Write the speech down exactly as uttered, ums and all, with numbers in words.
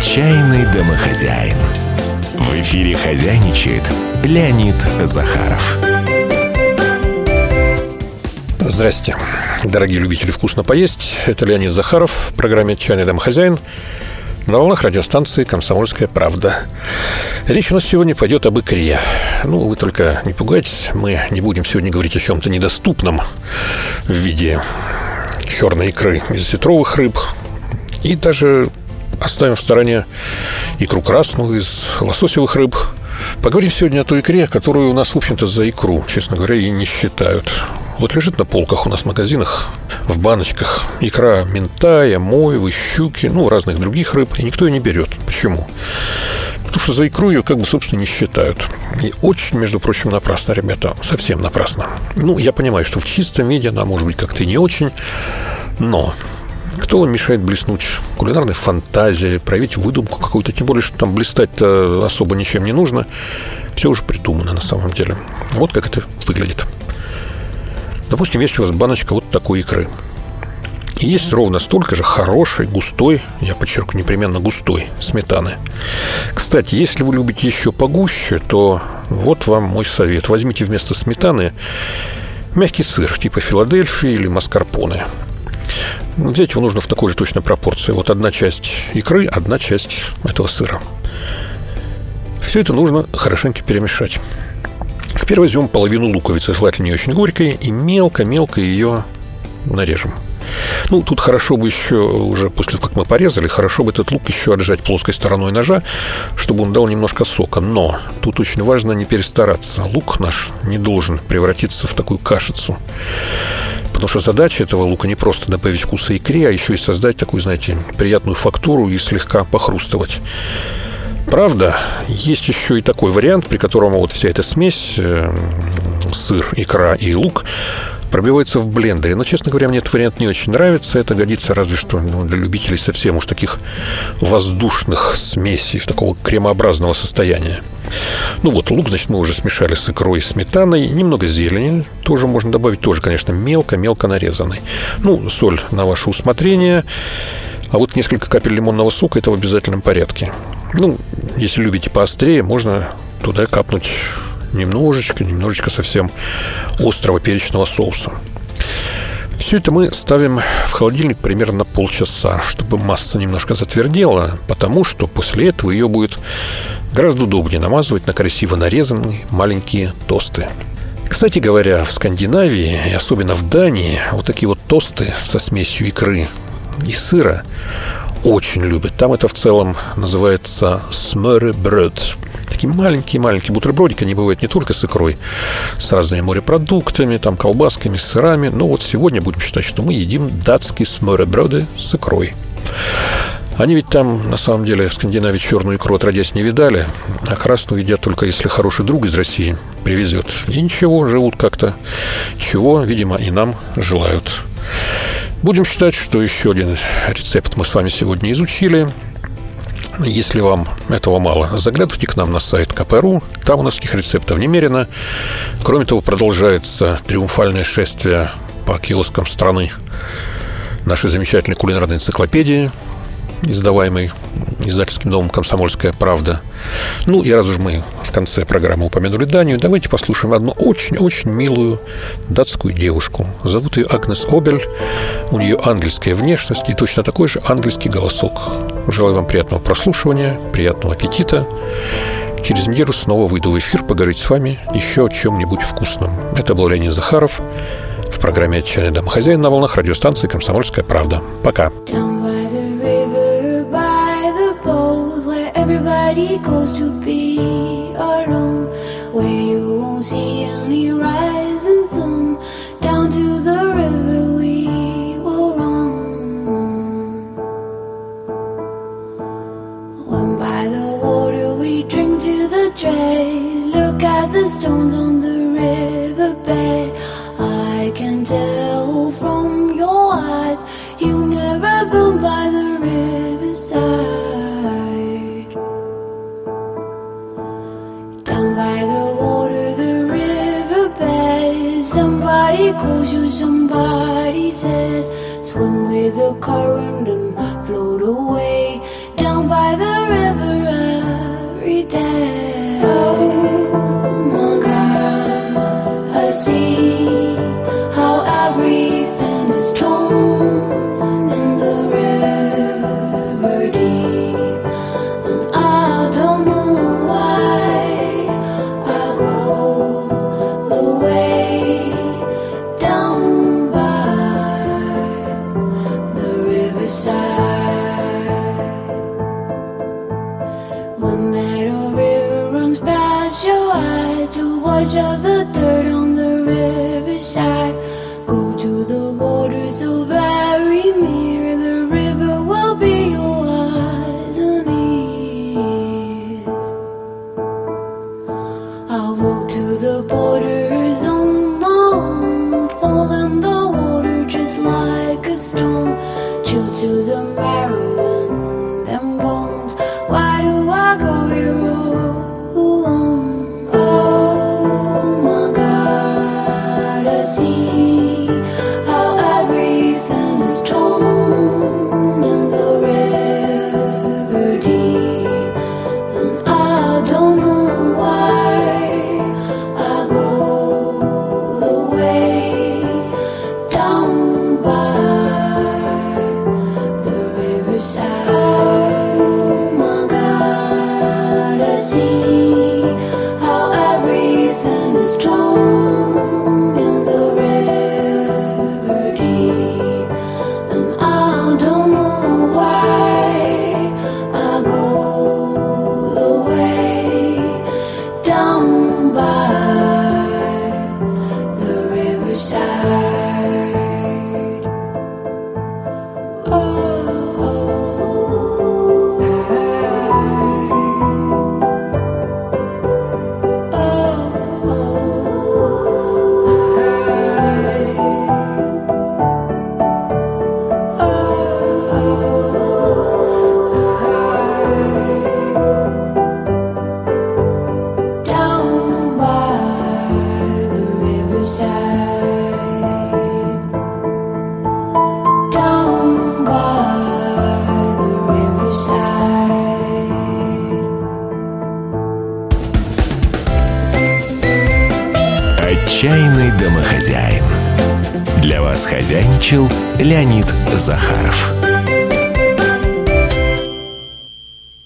Отчаянный домохозяин. В эфире хозяйничает Леонид Захаров. Здрасте, дорогие любители вкусно поесть. Это Леонид Захаров в программе «Отчаянный домохозяин» на волнах радиостанции «Комсомольская правда». Речь у нас сегодня пойдет об икре. Ну, вы только не пугайтесь, мы не будем сегодня говорить о чем-то недоступном в виде черной икры из осетровых рыб. И даже оставим в стороне икру красную из лососевых рыб. Поговорим сегодня о той икре, которую у нас, в общем-то, за икру, честно говоря, и не считают. Вот лежит на полках у нас в магазинах, в баночках, икра минтая, мойвы, щуки, ну, разных других рыб, и никто ее не берет. Почему? Потому что за икру ее, как бы, собственно, не считают. И очень, между прочим, напрасно, ребята, совсем напрасно. Ну, я понимаю, что в чистом виде она, может быть, как-то и не очень, но кто вам мешает блеснуть кулинарной фантазией, проявить выдумку какую-то, тем более, что там блистать-то особо ничем не нужно. Все уже придумано на самом деле. Вот как это выглядит. Допустим, есть у вас баночка вот такой икры. И есть ровно столько же хорошей, густой, я подчеркну, непременно густой сметаны. Кстати, если вы любите еще погуще, то вот вам мой совет. Возьмите вместо сметаны мягкий сыр, типа Филадельфии или маскарпоне. Взять его нужно в такой же точной пропорции. Вот одна часть икры, одна часть этого сыра. Все это нужно хорошенько перемешать. Теперь возьмем половину луковицы, желательно не очень горькой, и мелко-мелко ее нарежем. Ну, тут хорошо бы еще, уже после того, как мы порезали, хорошо бы этот лук еще отжать плоской стороной ножа, чтобы он дал немножко сока. Но тут очень важно не перестараться. Лук наш не должен превратиться в такую кашицу. Потому что задача этого лука не просто добавить вкуса икре, а еще и создать такую, знаете, приятную фактуру и слегка похрустывать. Правда, есть еще и такой вариант, при котором вот вся эта смесь, э, сыр, икра и лук, пробивается в блендере. Но, честно говоря, мне этот вариант не очень нравится. Это годится разве что, ну, для любителей совсем уж таких воздушных смесей, в такого кремообразного состояния. Ну вот, лук, значит, мы уже смешали с икрой и сметаной. Немного зелени тоже можно добавить. Тоже, конечно, мелко-мелко нарезанной. Ну, соль на ваше усмотрение. А вот несколько капель лимонного сока — это в обязательном порядке. Ну, если любите поострее, можно туда капнуть немножечко, немножечко совсем острого перечного соуса. Все это мы ставим в холодильник примерно на полчаса, чтобы масса немножко затвердела, потому что после этого ее будет гораздо удобнее намазывать на красиво нарезанные маленькие тосты. Кстати говоря, в Скандинавии, и особенно в Дании, вот такие вот тосты со смесью икры и сыра очень любят. Там это в целом называется smørrebrød. Такие маленькие-маленькие бутербродики. Они бывают не только с икрой, с разными морепродуктами, там, колбасками, сырами. Но вот сегодня будем считать, что мы едим датские smørrebrød с икрой. Они ведь там, на самом деле, в Скандинавии черную икру отродясь не видали, а красную едят только если хороший друг из России привезет. И ничего, живут как-то. Чего, видимо, и нам желают. Будем считать, что еще один рецепт мы с вами сегодня изучили. Если вам этого мало, заглядывайте к нам на сайт ка пэ точка ру. Там у нас таких рецептов немерено. Кроме того, продолжается триумфальное шествие по киоскам страны нашей замечательной кулинарной энциклопедии, издаваемой издательским домом «Комсомольская правда». Ну, и раз уж мы в конце программы упомянули Данию, давайте послушаем одну очень-очень милую датскую девушку. Зовут ее Агнес Обель. У нее ангельская внешность и точно такой же ангельский голосок. Желаю вам приятного прослушивания, приятного аппетита. Через неделю снова выйду в эфир поговорить с вами еще о чем-нибудь вкусном. Это был Леонид Захаров в программе «Отчаянный домохозяин» на волнах радиостанции «Комсомольская правда». Пока. Everybody goes to be alone, where you won't see any rising sun. Down to the river we will run. When by the water we drink to the dregs. Look at the stones on the riverbed. I can tell from your eyes you never been by the riverside. By the water, the riverbed. Somebody calls you, somebody says, swim with the current and float away. Down by the When that old river runs past your eyes to wash off the dirt on the riverside, go to the water so very near, the river will be your eyes and ears. I'll walk to the borders on my own, fall in the water just like a stone, chill to the marrow in them bones. Why do I go here all alone? Oh my God, I see how everything is torn in the river deep, and I don't know why I go the way down by the riverside. See how everything is torn in the river deep, and I don't know why I go the way down by the riverside. Oh. Отчаянный домохозяин. Для вас хозяйничал Леонид Захаров.